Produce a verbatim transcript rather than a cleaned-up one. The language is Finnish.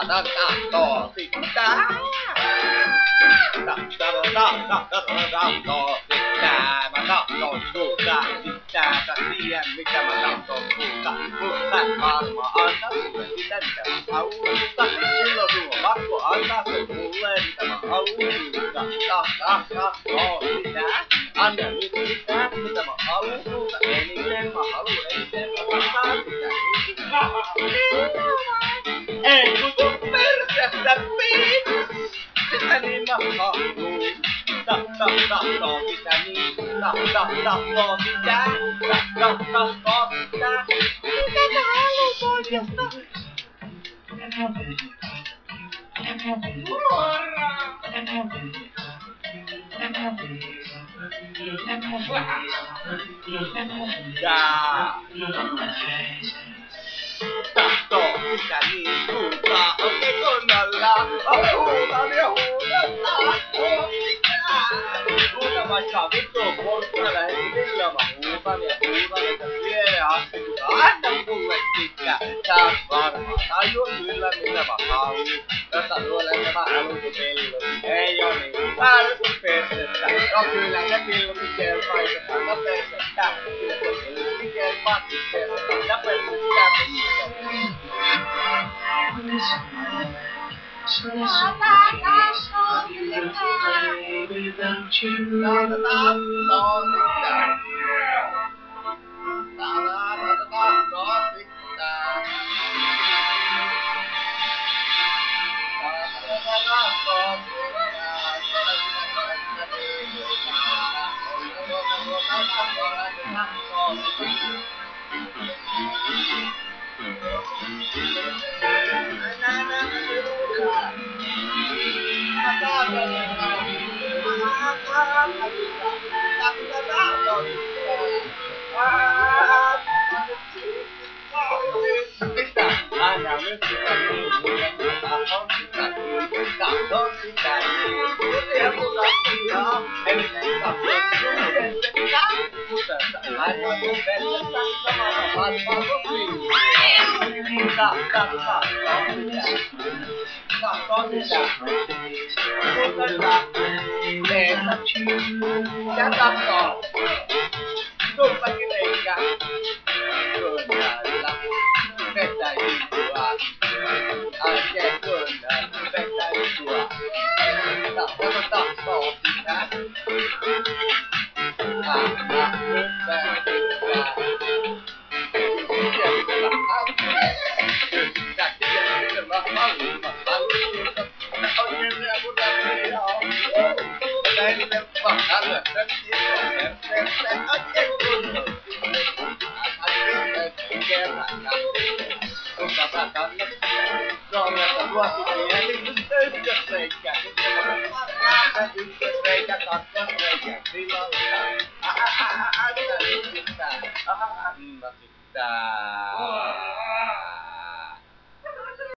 tahtoo sitä. Tahtoo sitä. Mä tahtoon sulta sitä. Sä tiedän mitä mä tahtoon sulta. Mutta maailma antaa sulle sitä mitä mä haluan. Silloin sun on pakko antaa se mulle mitä mä haluan. Tahtoo sitä. Anna nyt sitä mitä mä haluan sulta. Eniten mä haluan eniten. Mä saan sitä. Ei kun sun persestä piit. Sitä niin mä haluun. Tahto, tahtoo sitä niin. Tahto, tahtoo sitä. Tahto, tahtoo sitä. Mitä sä haluut oikeastaan? Suoraan! Jaa! Tahtoo sitä niin sulta oikein kunnolla. Huudan ja huudan tahtoo sitä. Huudan vaikka vittu porkkana heti millä mä huudan ja huudan että siihen asti kun anna mulle sitä. Sä oot varma tajua kyllä mitä mä haluun. Jos sä luulen että mä haluun sun pillutin. Ei oo niin. Mä haluun sun persettä. No kyllä ne pillutin kelpaa eikä kanna persettä. Kyllä se pillutin kelpaa sitten. Kanna persettä. So this is without ja tahtoo. Tullakin eikä. Kunnalla. Vetäisi sua. Oikein kunnalla. Vetäisi sua. Tahtoo tahtoo sitä. Anna nyt välittää. Tiedä Kyllä tiedä mitä mä haluun. Mä haluun. Oikein ja kun tää on. Näin me pahalle. Ykkösreikä, kakkosreikä, silloin anna sitä.